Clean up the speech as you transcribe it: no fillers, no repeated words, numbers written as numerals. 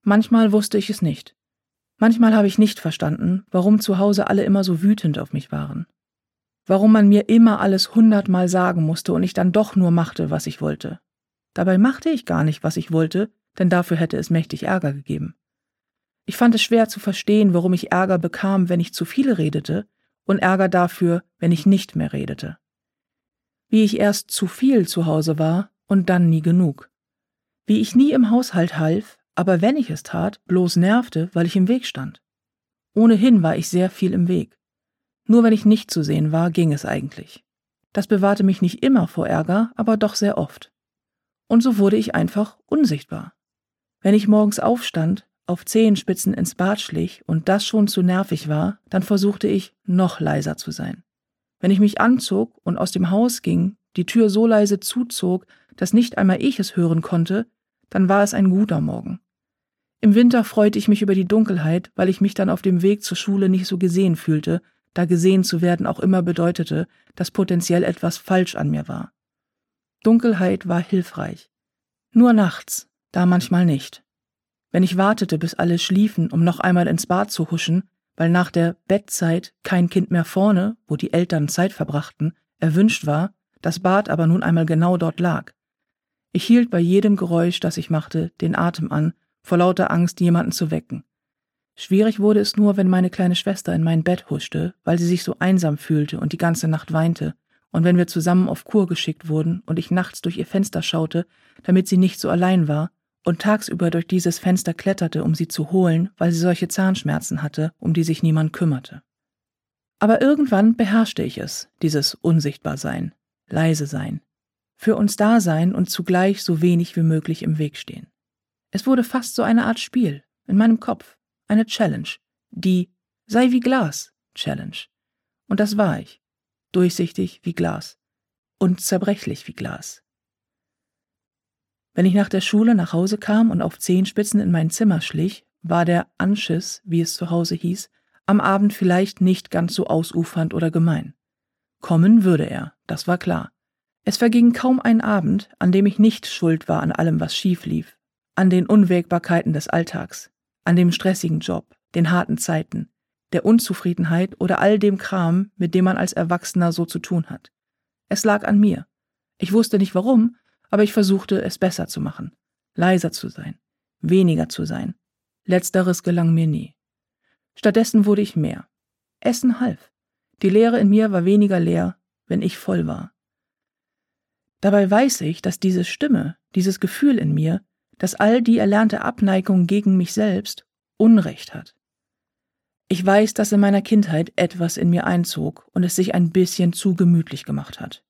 Manchmal wusste ich es nicht. Manchmal habe ich nicht verstanden, warum zu Hause alle immer so wütend auf mich waren. Warum man mir immer alles 100-mal sagen musste und ich dann doch nur machte, was ich wollte. Dabei machte ich gar nicht, was ich wollte, denn dafür hätte es mächtig Ärger gegeben. Ich fand es schwer zu verstehen, warum ich Ärger bekam, wenn ich zu viel redete, und Ärger dafür, wenn ich nicht mehr redete. Wie ich erst zu viel zu Hause war und dann nie genug. Wie ich nie im Haushalt half, aber wenn ich es tat, bloß nervte, weil ich im Weg stand. Ohnehin war ich sehr viel im Weg. Nur wenn ich nicht zu sehen war, ging es eigentlich. Das bewahrte mich nicht immer vor Ärger, aber doch sehr oft. Und so wurde ich einfach unsichtbar. Wenn ich morgens aufstand, auf Zehenspitzen ins Bad schlich und das schon zu nervig war, dann versuchte ich, noch leiser zu sein. Wenn ich mich anzog und aus dem Haus ging, die Tür so leise zuzog, dass nicht einmal ich es hören konnte, dann war es ein guter Morgen. Im Winter freute ich mich über die Dunkelheit, weil ich mich dann auf dem Weg zur Schule nicht so gesehen fühlte, da gesehen zu werden auch immer bedeutete, dass potenziell etwas falsch an mir war. Dunkelheit war hilfreich. Nur nachts, da manchmal nicht. Wenn ich wartete, bis alle schliefen, um noch einmal ins Bad zu huschen, weil nach der Bettzeit kein Kind mehr vorne, wo die Eltern Zeit verbrachten, erwünscht war, das Bad aber nun einmal genau dort lag. Ich hielt bei jedem Geräusch, das ich machte, den Atem an, vor lauter Angst, jemanden zu wecken. Schwierig wurde es nur, wenn meine kleine Schwester in mein Bett huschte, weil sie sich so einsam fühlte und die ganze Nacht weinte, und wenn wir zusammen auf Kur geschickt wurden und ich nachts durch ihr Fenster schaute, damit sie nicht so allein war, und tagsüber durch dieses Fenster kletterte, um sie zu holen, weil sie solche Zahnschmerzen hatte, um die sich niemand kümmerte. Aber irgendwann beherrschte ich es, dieses Unsichtbarsein, leise sein, für uns da sein und zugleich so wenig wie möglich im Weg stehen. Es wurde fast so eine Art Spiel, in meinem Kopf, eine Challenge, die Sei wie Glas Challenge. Und das war ich, durchsichtig wie Glas und zerbrechlich wie Glas. Wenn ich nach der Schule nach Hause kam und auf Zehenspitzen in mein Zimmer schlich, war der Anschiss, wie es zu Hause hieß, am Abend vielleicht nicht ganz so ausufernd oder gemein. Kommen würde er, das war klar. Es verging kaum ein Abend, an dem ich nicht schuld war an allem, was schief lief, an den Unwägbarkeiten des Alltags, an dem stressigen Job, den harten Zeiten, der Unzufriedenheit oder all dem Kram, mit dem man als Erwachsener so zu tun hat. Es lag an mir. Ich wusste nicht warum, aber ich versuchte, es besser zu machen, leiser zu sein, weniger zu sein. Letzteres gelang mir nie. Stattdessen wurde ich mehr. Essen half. Die Leere in mir war weniger leer, wenn ich voll war. Dabei weiß ich, dass diese Stimme, dieses Gefühl in mir, dass all die erlernte Abneigung gegen mich selbst Unrecht hat. Ich weiß, dass in meiner Kindheit etwas in mir einzog und es sich ein bisschen zu gemütlich gemacht hat.